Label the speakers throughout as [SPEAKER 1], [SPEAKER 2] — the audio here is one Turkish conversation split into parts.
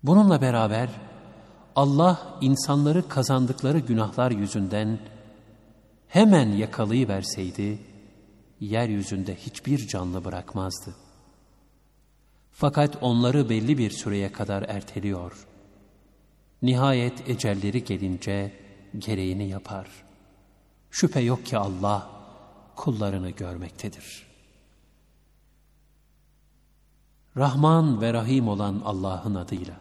[SPEAKER 1] Bununla beraber Allah insanları kazandıkları günahlar yüzünden hemen yakalayıverseydi, yeryüzünde hiçbir canlı bırakmazdı. Fakat onları belli bir süreye kadar erteliyor. Nihayet ecelleri gelince gereğini yapar. Şüphe yok ki Allah kullarını görmektedir. Rahman ve Rahim olan Allah'ın adıyla.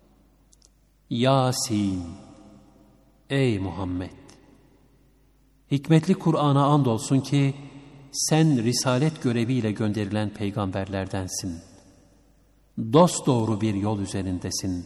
[SPEAKER 1] Yasin. Ey Muhammed! Hikmetli Kur'an'a andolsun ki sen risalet göreviyle gönderilen peygamberlerdensin. Dosdoğru bir yol üzerindesin.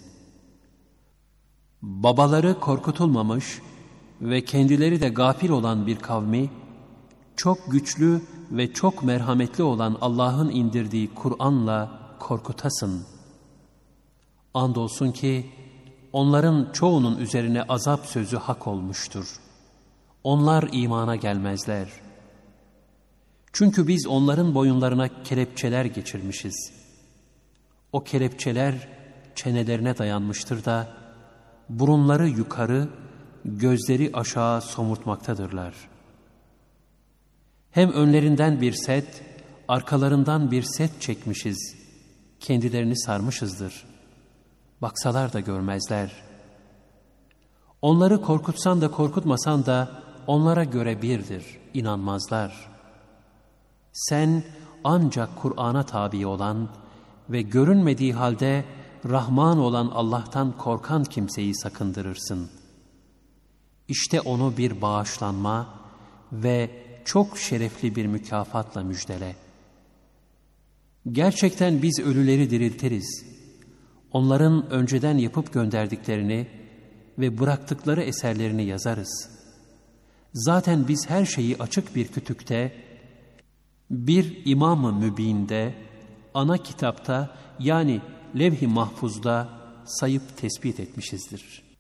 [SPEAKER 1] Babaları korkutulmamış ve kendileri de gafil olan bir kavmi, çok güçlü ve çok merhametli olan Allah'ın indirdiği Kur'an'la korkutasın. Andolsun ki onların çoğunun üzerine azap sözü hak olmuştur. Onlar imana gelmezler. Çünkü biz onların boyunlarına kelepçeler geçirmişiz. O kelepçeler çenelerine dayanmıştır da burunları yukarı, gözleri aşağı somurtmaktadırlar. Hem önlerinden bir set, arkalarından bir set çekmişiz. Kendilerini sarmışızdır. Baksalar da görmezler. Onları korkutsan da korkutmasan da onlara göre birdir, inanmazlar. Sen ancak Kur'an'a tabi olan ve görünmediği halde Rahman olan Allah'tan korkan kimseyi sakındırırsın. İşte onu bir bağışlanma ve çok şerefli bir mükafatla müjdele. Gerçekten biz ölüleri diriltiriz. Onların önceden yapıp gönderdiklerini ve bıraktıkları eserlerini yazarız. Zaten biz her şeyi açık bir kütükte, bir İmam-ı Mübin'de, ana kitapta yani Levh-i Mahfuz'da sayıp tespit etmişizdir.